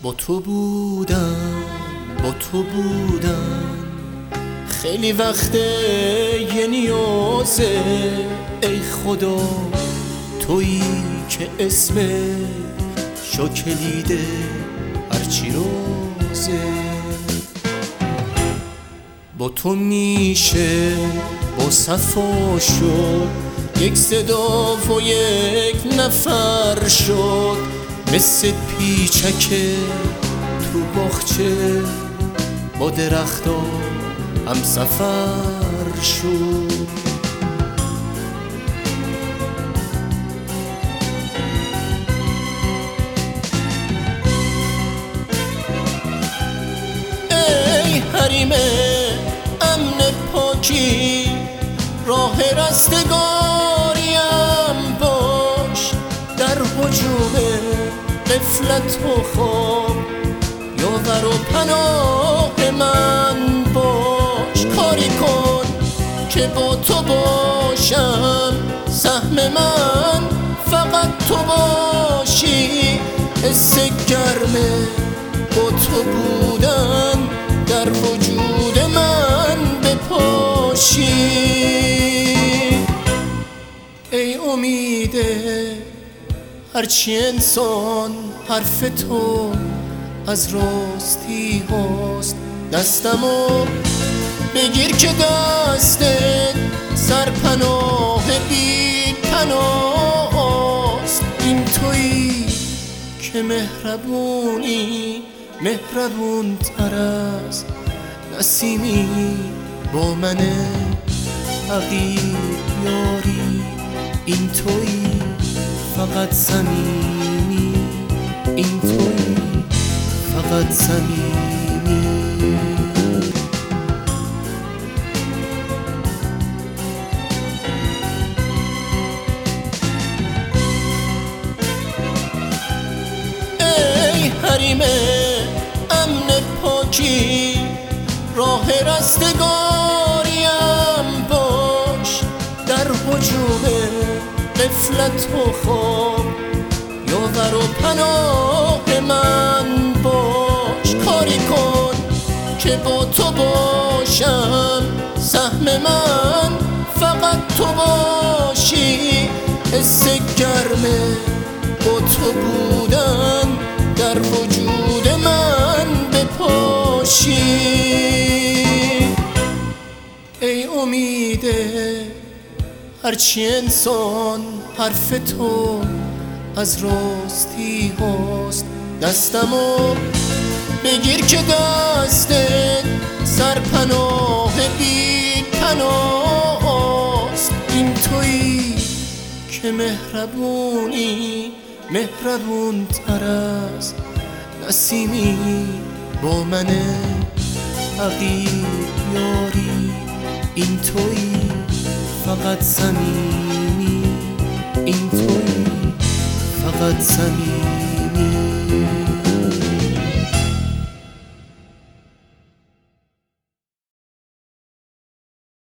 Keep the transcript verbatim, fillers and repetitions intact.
با تو بودم، با تو بودم خیلی وقته یه نیازه. ای خدا تویی که اسمت شو کلیده هرچی روزه. با تو میشه با صفا شد یک صدا و یک نفر شد. مثل پیچکه تو باغچه با درختا هم سفر شد. ای حریم امن پاکی راه رستگاریم باش. در هجوم غفلت و خواب یاور و پناه من باش. کاری کن که با تو باشم، سهم من فقط تو باشی. حس گرمه با تو بودن در وجود من بپاشی. ای امیده هرچی انسان حرف تو از راستی هاست. دستمو بگیر که دستت سرپناه بی پناه است. این تویی که مهربونی مهربون تر از نسیمی با من حقیر یاری. این تویی فقط صمیمی، این تویی فقط صمیمی. ای حریم امن پاکی راه رستگاریم باش. در هجوم غفلت و خواب یاور و پناه من باش. کاری کن که با تو باشم، سهم من فقط تو باشی. حس گرمه با تو بودن در وجود من بپاشی. ای امیده هرچی انسان حرف تو از راستی هاست. دستمو بگیر که دستت سرپناه بی پناه است. این تویی که مهربونی مهربون تر از نسیمی با من حقیر یاری. این تویی فقط صمیمی، این تویی فقط صمیمی.